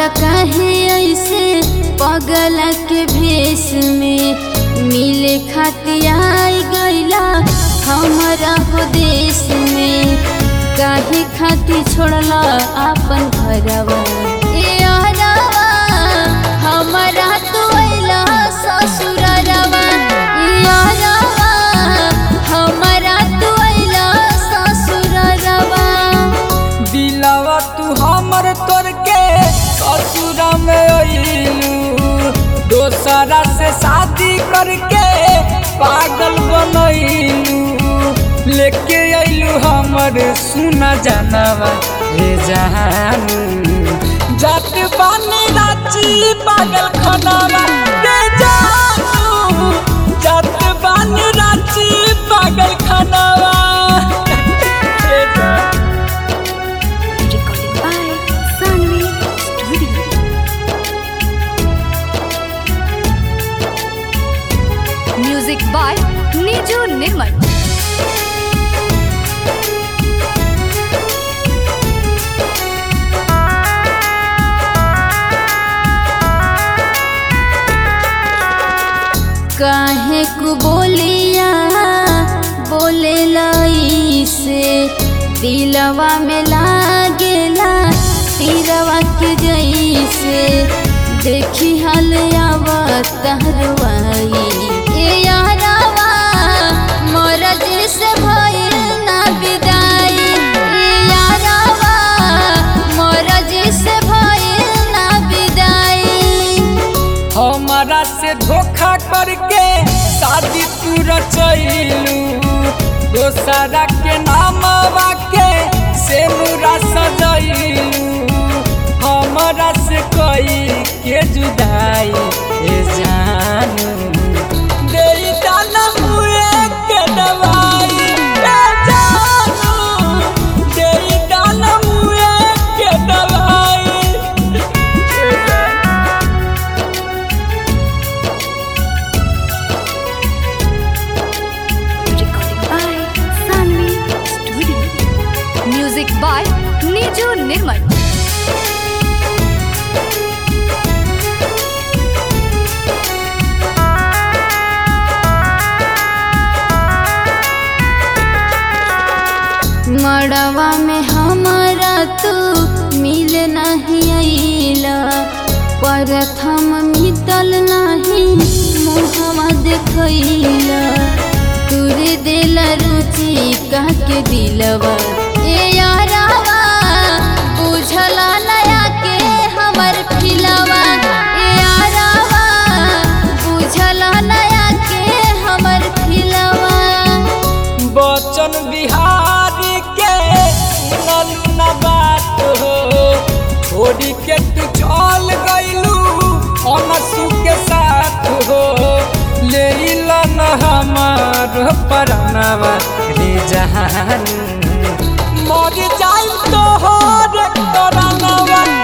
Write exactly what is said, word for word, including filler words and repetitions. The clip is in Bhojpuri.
बारा कहे ऐसे पगल के भेष में मिले खातिर आई गईला हमारा हो देश में। काहे खातिर छोड़ला अपन घरवा ए अरवा हमारा तू अइला ससुरवा ए अरवा हमारा तू अइला ससुरवा। दिलवा तू हमर तोड़ के ससुरा में अइलू दोसरा से शादी करके पागल बनैलू लेके अइलू हमर सुना जानवा रे जानू जात बानी रांची पागल खनावा रे जानू जात बानी रांची पागल खनावा। म्यूजिक बाय नीजू निर्मल। काहे को बोलिया बोले लाई से दिलवा में लागेला तीरवा के जैसे। देखी हाल आवत हरवाई ए यारवा मोर जैसे भइल ना विदाई ए यारवा मोर जैसे भइल ना विदाई। हमारा से धोखा करके शादी तू रचैलू दोसरा के नामवा के सेनुरा सजैलू हमारा से कोई के जुदाई ए जानू देई दाना मुए के दवाई ए जानू देई दाना मुए के दवाई। Music by Neeju Nirmal. मड़वा में हमारा तू मिल नहीं अइला प्रथम मितल नहीं मुहवा देखैला। तुरे दिल रुचि कह के दिलवा ए यारवा बुझला नया के हमर फिलवा ए यारवा बुझला नया के हमर फिलवा। बचन बिहारी के न बात हो छोड़ी के तू चल गइलू अनसू के साथ हो ले लन हमार परनवा रे जानू मर जाई तो हो रे करनवा।